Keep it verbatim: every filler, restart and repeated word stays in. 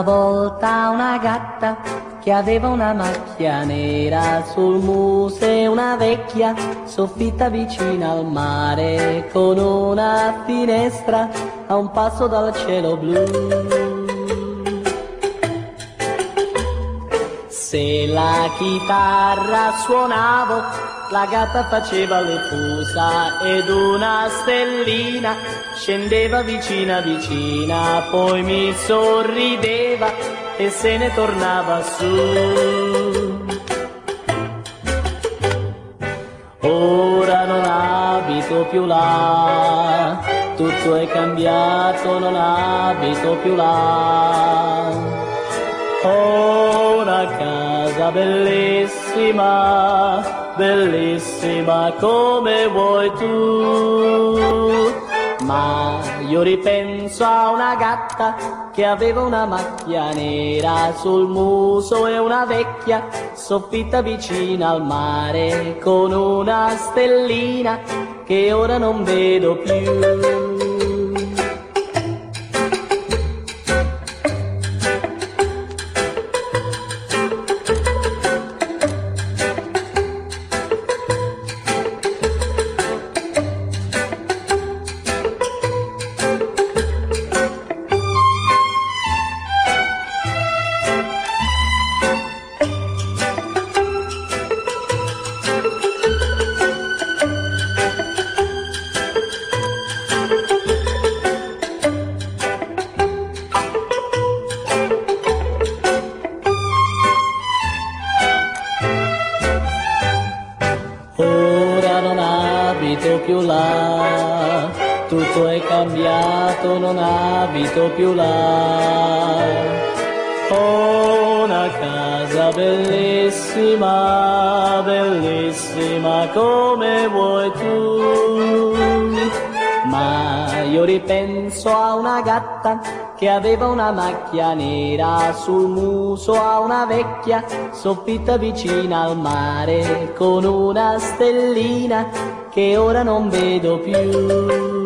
Una volta una gatta che aveva una macchia nera sul muso e una vecchia soffitta vicina al mare con una finestra a un passo dal cielo blu. Se la chitarra suonavo, la gatta faceva le fusa ed una stellina scendeva vicina vicina, poi mi sorrideva e se ne tornava su. Ora non abito più là, tutto è cambiato, non abito più là. Ho una casa bellissima, bellissima come vuoi tu, ma io ripenso a una gatta che aveva una macchia nera sul muso e una vecchia soffitta vicina al mare con una stellina che ora non vedo più. Ora non abito più là, tutto è cambiato, non abito più là. Ho una casa bellissima, bellissima come vuoi tu, ma io ripenso a una gatta che aveva una macchia nera sul muso, a una vecchia soffitta vicina al mare con una stellina che ora non vedo più.